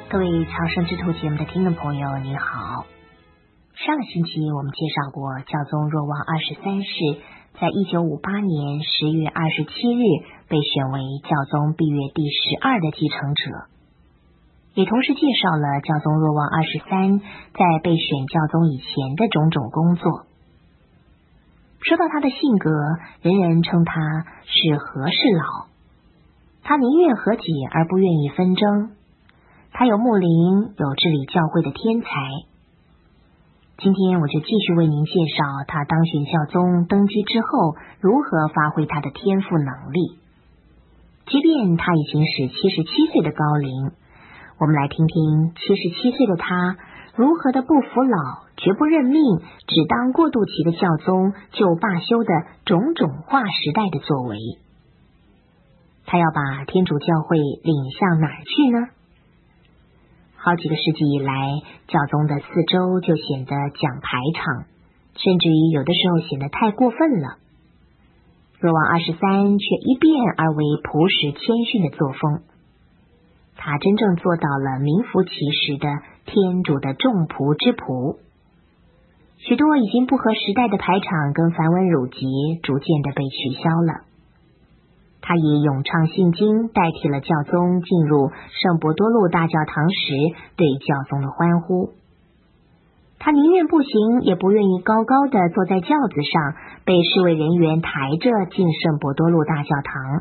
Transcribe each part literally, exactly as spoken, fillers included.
各位朝圣之途节目的听众朋友，你好。上个星期我们介绍过，教宗若望二十三世在一九五八年十月二十七日被选为教宗庇阅第十二的继承者，也同时介绍了教宗若望二十三在被选教宗以前的种种工作。说到他的性格，人人称他是和事佬，他宁愿和解而不愿意纷争，他有牧灵，有治理教会的天才。今天我就继续为您介绍他当选教宗登基之后如何发挥他的天赋能力。即便他已经是七十七岁的高龄，我们来听听七十七岁的他如何的不服老，绝不认命，只当过渡期的教宗就罢休的种种划时代的作为。他要把天主教会领向哪儿去呢？好几个世纪以来，教宗的四周就显得讲排场，甚至于有的时候显得太过分了。若望二十三却一变而为朴实谦逊的作风，他真正做到了名副其实的天主的众仆之仆。许多已经不合时代的排场跟繁文缛节逐渐的被取消了。他以咏唱信经代替了教宗进入圣伯多禄大教堂时对教宗的欢呼。他宁愿步行，也不愿意高高的坐在轿子上，被侍卫人员抬着进圣伯多禄大教堂。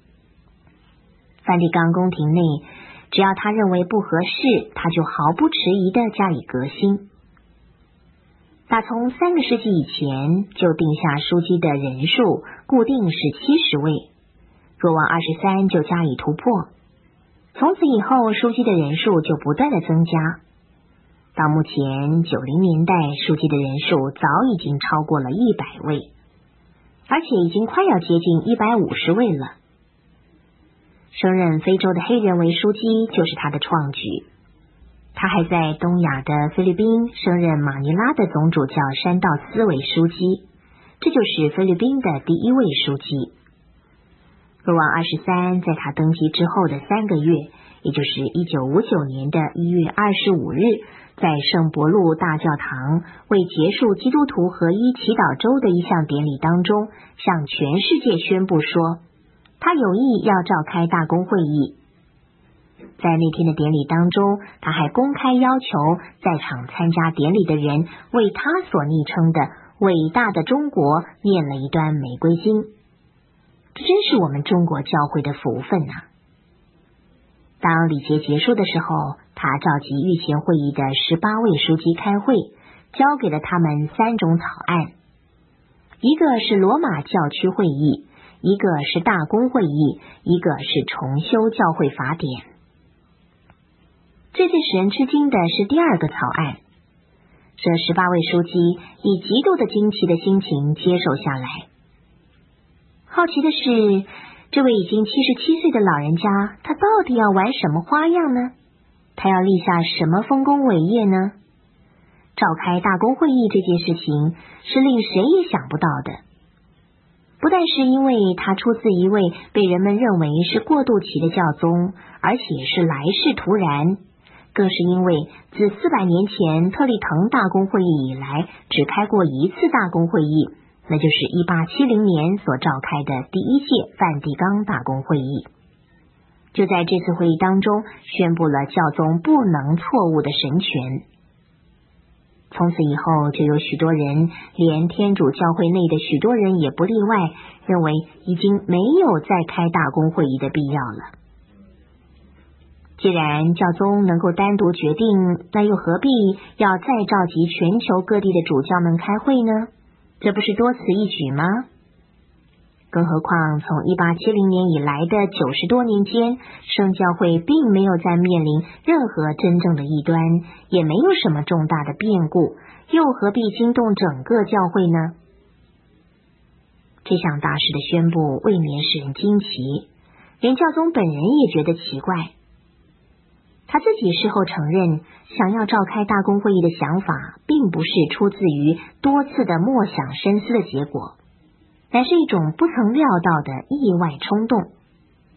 梵蒂冈宫廷内，只要他认为不合适，他就毫不迟疑的加以革新。打从三个世纪以前就定下枢机的人数固定是七十位，若望二十三就加以突破，从此以后枢机的人数就不断的增加。到目前九零年代，枢机的人数早已经超过了一百位，而且已经快要接近一百五十位了。升任非洲的黑人为枢机就是他的创举。他还在东亚的菲律宾升任马尼拉的总主教山道斯为枢机，这就是菲律宾的第一位枢机。若望二十三在他登基之后的三个月，也就是一九五九年的一月二十五日，在圣伯禄大教堂为结束基督徒合一祈祷周的一项典礼当中，向全世界宣布说，他有意要召开大公会议。在那天的典礼当中，他还公开要求在场参加典礼的人为他所昵称的伟大的中国念了一段玫瑰经。这真是我们中国教会的福分啊！当礼节结束的时候，他召集御前会议的十八位书记开会，交给了他们三种草案，一个是罗马教区会议，一个是大公会议，一个是重修教会法典。最最使人吃惊的是第二个草案，这十八位书记以极度的惊奇的心情接受下来。好奇的是，这位已经七十七岁的老人家，他到底要玩什么花样呢？他要立下什么丰功伟业呢？召开大公会议这件事情是令谁也想不到的。不但是因为他出自一位被人们认为是过渡期的教宗，而且是来势突然，更是因为自四百年前特立腾大公会议以来，只开过一次大公会议，那就是一八七零年所召开的第一届梵蒂冈大公会议。就在这次会议当中，宣布了教宗不能错误的神权。从此以后，就有许多人，连天主教会内的许多人也不例外，认为已经没有再开大公会议的必要了。既然教宗能够单独决定，那又何必要再召集全球各地的主教们开会呢？这不是多此一举吗？更何况从一八七零年以来的九十多年间，圣教会并没有再面临任何真正的异端，也没有什么重大的变故，又何必惊动整个教会呢？这项大事的宣布未免使人惊奇，连教宗本人也觉得奇怪。他自己事后承认，想要召开大公会议的想法并不是出自于多次的默想深思的结果，乃是一种不曾料到的意外冲动。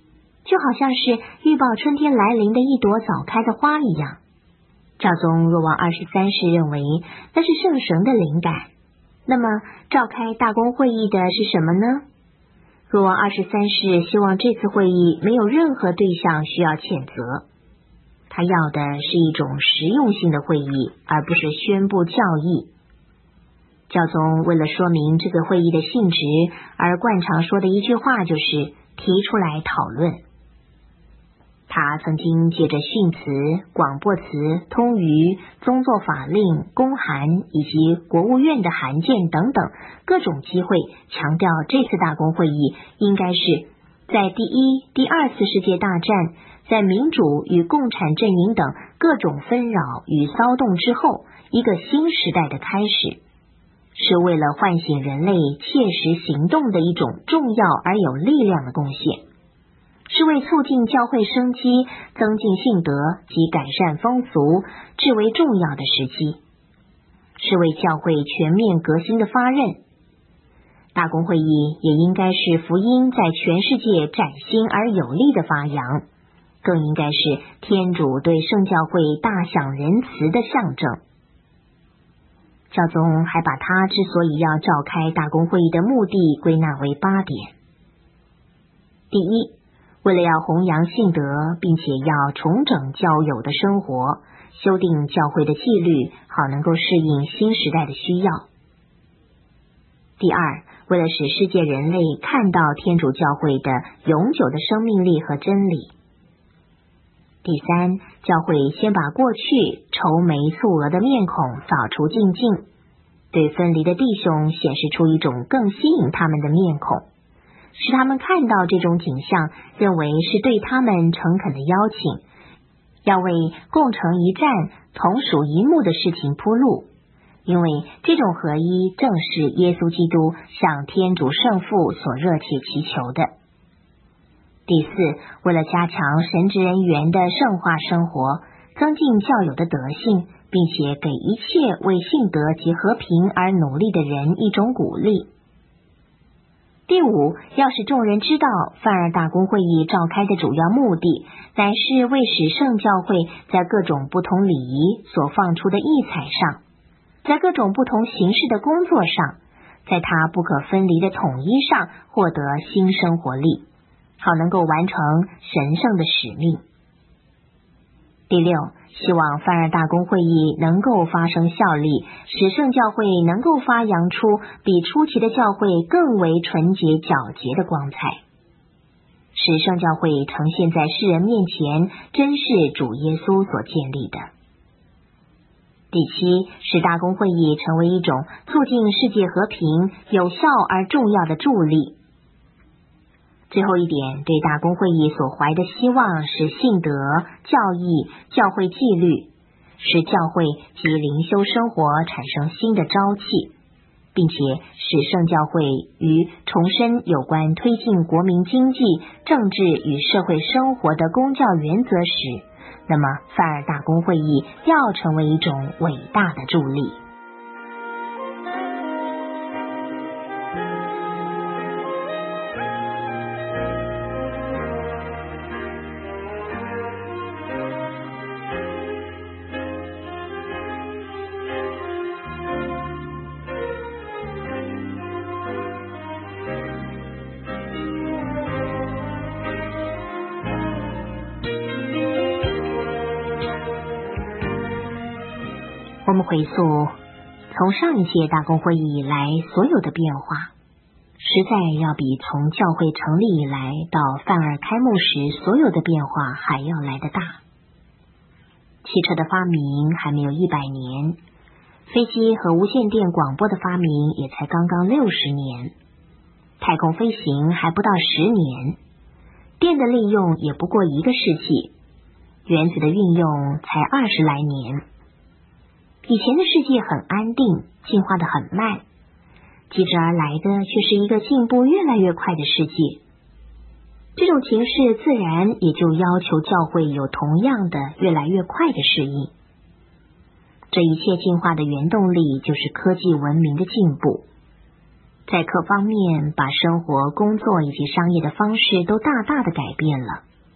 就好像是预报春天来临的一朵早开的花一样。教宗若望二十三世认为那是圣神的灵感。那么召开大公会议的是什么呢？若望二十三世希望这次会议没有任何对象需要谴责，他要的是一种实用性的会议，而不是宣布教义。教宗为了说明这个会议的性质，而惯常说的一句话就是提出来讨论。他曾经借着训词、广播词、通谕、宗座法令、公函以及国务院的函件等等各种机会，强调这次大公会议应该是在第一、第二次世界大战，在民主与共产阵营等各种纷扰与骚动之后，一个新时代的开始，是为了唤醒人类切实行动的一种重要而有力量的贡献。是为促进教会生机、增进信德及改善风俗至为重要的时期，是为教会全面革新的发轫。大公会议也应该是福音在全世界崭新而有力的发扬，更应该是天主对圣教会大享仁慈的象征。教宗还把他之所以要召开大公会议的目的归纳为八点。第一，为了要弘扬信德，并且要重整教友的生活，修订教会的纪律，好能够适应新时代的需要。第二，为了使世界人类看到天主教会的永久的生命力和真理。第三，教会先把过去愁眉蹙额的面孔扫除净尽，对分离的弟兄显示出一种更吸引他们的面孔，使他们看到这种景象，认为是对他们诚恳的邀请，要为共成一战、同属一目的事情铺路，因为这种合一正是耶稣基督向天主圣父所热切祈求的。第四，为了加强神职人员的圣化生活，增进教友的德性，并且给一切为信德及和平而努力的人一种鼓励。第五，要使众人知道梵二大公会议召开的主要目的，乃是为使圣教会在各种不同礼仪所放出的异彩上，在各种不同形式的工作上，在它不可分离的统一上获得新生活力，好能够完成神圣的使命。第六，希望梵二大公会议能够发生效力，使圣教会能够发扬出比初期的教会更为纯洁皎洁的光彩，使圣教会呈现在世人面前，真是主耶稣所建立的。第七，使大公会议成为一种促进世界和平有效而重要的助力。最后一点，对大公会议所怀的希望是信德、教义、教会纪律，使教会及灵修生活产生新的朝气，并且使圣教会于重申有关推进国民经济、政治与社会生活的公教原则时，那么梵二大公会议要成为一种伟大的助力。我们回溯从上一届大公会议以来所有的变化，实在要比从教会成立以来到梵二开幕时所有的变化还要来得大。汽车的发明还没有一百年，飞机和无线电广播的发明也才刚刚六十年，太空飞行还不到十年，电的利用也不过一个世纪，原子的运用才二十来年。以前的世界很安定，进化得很慢，接之而来的却是一个进步越来越快的世界。这种情势自然也就要求教会有同样的越来越快的适应。这一切进化的原动力就是科技文明的进步，在各方面把生活、工作以及商业的方式都大大的改变了。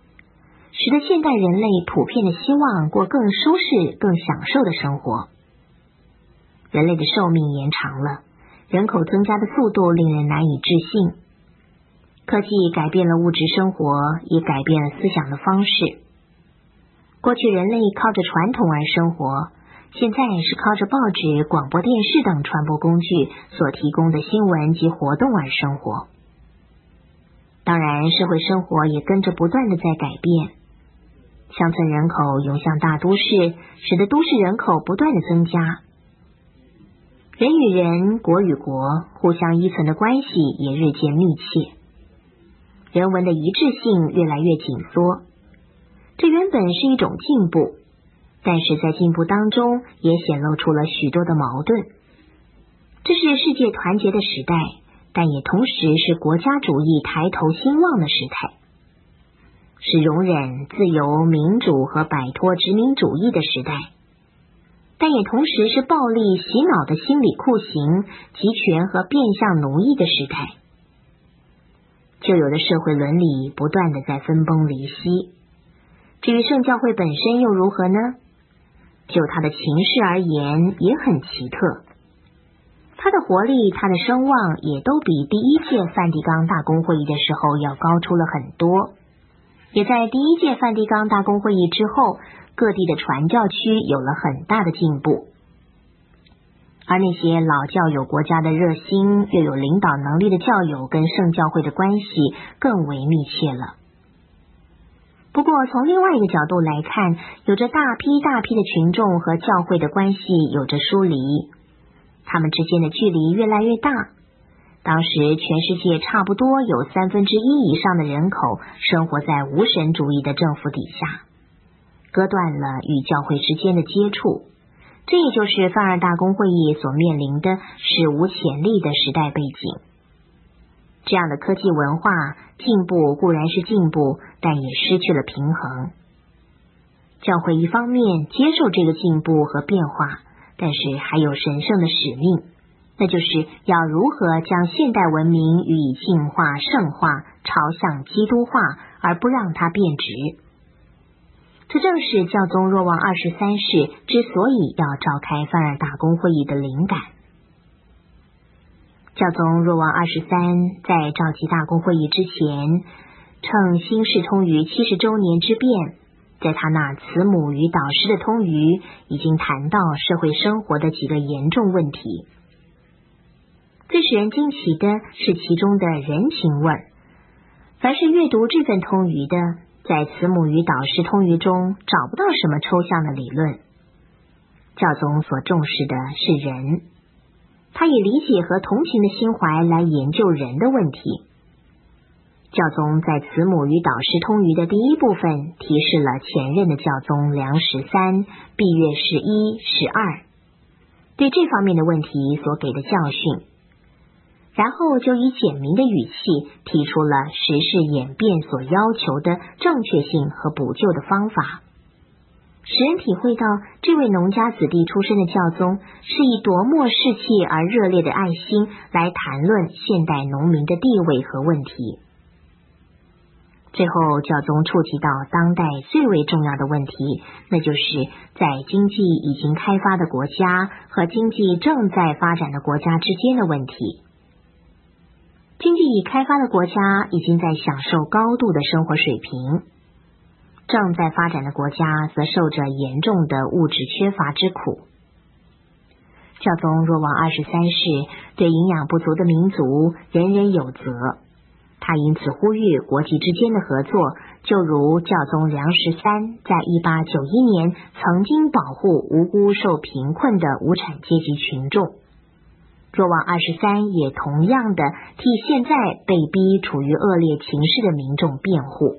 使得现代人类普遍的希望过更舒适、更享受的生活。人类的寿命延长了，人口增加的速度令人难以置信。科技改变了物质生活，也改变了思想的方式。过去人类靠着传统而生活，现在是靠着报纸、广播电视等传播工具所提供的新闻及活动而生活。当然，社会生活也跟着不断的在改变。乡村人口涌向大都市，使得都市人口不断的增加。人与人、国与国互相依存的关系也日渐密切，人文的一致性越来越紧缩。这原本是一种进步，但是在进步当中也显露出了许多的矛盾。这是世界团结的时代，但也同时是国家主义抬头兴旺的时代，是容忍、自由、民主和摆脱殖民主义的时代，但也同时是暴力洗脑的心理酷刑、集权和变相奴役的时代。旧有的社会伦理不断的在分崩离析。至于圣教会本身又如何呢？就它的情势而言也很奇特，它的活力、它的声望也都比第一届梵蒂冈大公会议的时候要高出了很多。也在第一届梵蒂冈大公会议之后，各地的传教区有了很大的进步，而那些老教友国家的热心又有领导能力的教友跟圣教会的关系更为密切了。不过从另外一个角度来看，有着大批大批的群众和教会的关系有着疏离，他们之间的距离越来越大。当时全世界差不多有三分之一以上的人口生活在无神主义的政府底下，割断了与教会之间的接触。这也就是梵二大公会议所面临的史无前例的时代背景。这样的科技文化进步固然是进步，但也失去了平衡。教会一方面接受这个进步和变化，但是还有神圣的使命，那就是要如何将现代文明予以净化、圣化，朝向基督化，而不让它变质。这正是教宗若望二十三世之所以要召开梵二大公会议的灵感。教宗若望二十三在召集大公会议之前，趁新世通语七十周年之变，在他那慈母与导师的通语已经谈到社会生活的几个严重问题。最使人惊奇的是其中的人情味。凡是阅读这份通语的，在慈母与导师通语中找不到什么抽象的理论。教宗所重视的是人，他以理解和同情的心怀来研究人的问题。教宗在慈母与导师通语的第一部分提示了前任的教宗梁十三、毕月十一、十二对这方面的问题所给的教训，然后就以简明的语气提出了时事演变所要求的正确性和补救的方法，使人体会到这位农家子弟出身的教宗是以多么士气而热烈的爱心来谈论现代农民的地位和问题。最后教宗触及到当代最为重要的问题，那就是在经济已经开发的国家和经济正在发展的国家之间的问题。经济已开发的国家已经在享受高度的生活水平，正在发展的国家则受着严重的物质缺乏之苦。教宗若望二十三世对营养不足的民族人人有责，他因此呼吁国际之间的合作，就如教宗梁十三在一八九一年曾经保护无辜受贫困的无产阶级群众。若望二十三也同样的替现在被逼处于恶劣情势的民众辩护。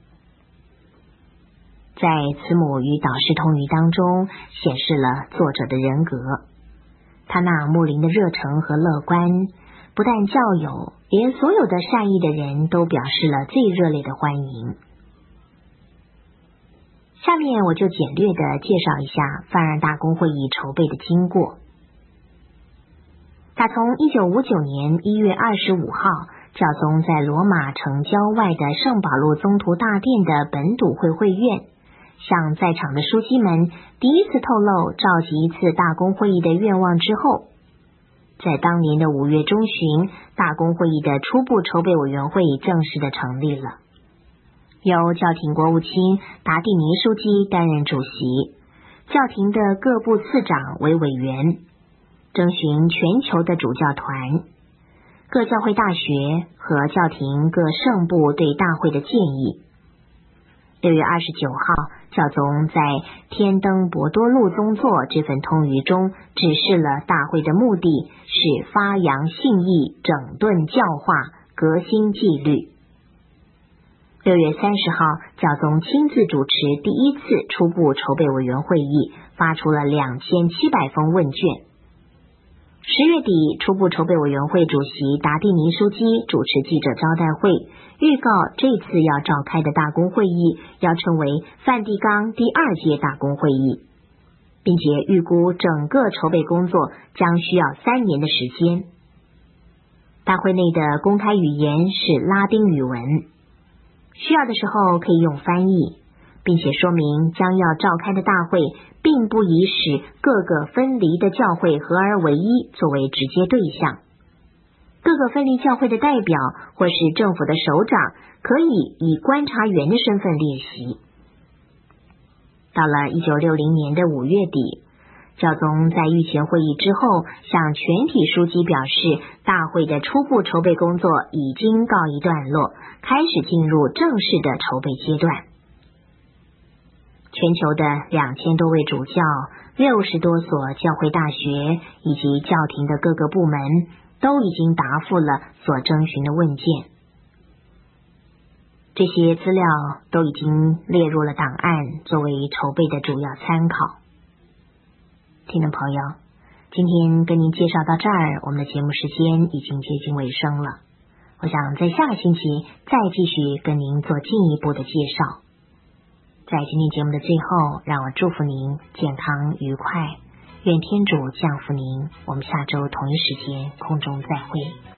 在慈母与导师通语当中显示了作者的人格，他那睦邻的热诚和乐观，不但教友，连所有的善意的人都表示了最热烈的欢迎。下面我就简略的介绍一下梵二大公会议筹备的经过。打从一九五九年一月二十五号教宗在罗马城郊外的圣保禄宗徒大殿的本笃会会院，向在场的枢机们第一次透露召集一次大公会议的愿望之后，在当年的五月中旬，大公会议的初步筹备委员会正式的成立了，由教廷国务卿达蒂尼枢机担任主席，教廷的各部次长为委员，征询全球的主教团、各教会大学和教廷各圣部对大会的建议。六月二十九号，教宗在天登博多禄宗座这份通谕中指示了大会的目的是发扬信义、整顿教化、革新纪律。六月三十号，教宗亲自主持第一次初步筹备委员会议，发出了两千七百封问卷。十月底，初步筹备委员会主席达蒂尼枢机主持记者招待会，预告这次要召开的大公会议要称为梵蒂冈第二届大公会议，并且预估整个筹备工作将需要三年的时间。大会内的公开语言是拉丁语文，需要的时候可以用翻译，并且说明将要召开的大会并不以使各个分离的教会合而为一作为直接对象。各个分离教会的代表或是政府的首长可以以观察员的身份列席。到了一九六零年的五月底，教宗在御前会议之后向全体枢机表示，大会的初步筹备工作已经告一段落，开始进入正式的筹备阶段。全球的两千多位主教、六十多所教会大学以及教廷的各个部门都已经答复了所征询的问卷，这些资料都已经列入了档案，作为筹备的主要参考。听众朋友，今天跟您介绍到这儿，我们的节目时间已经接近尾声了。我想在下个星期再继续跟您做进一步的介绍。在今天节目的最后，让我祝福您健康愉快，愿天主降福您。我们下周同一时间空中再会。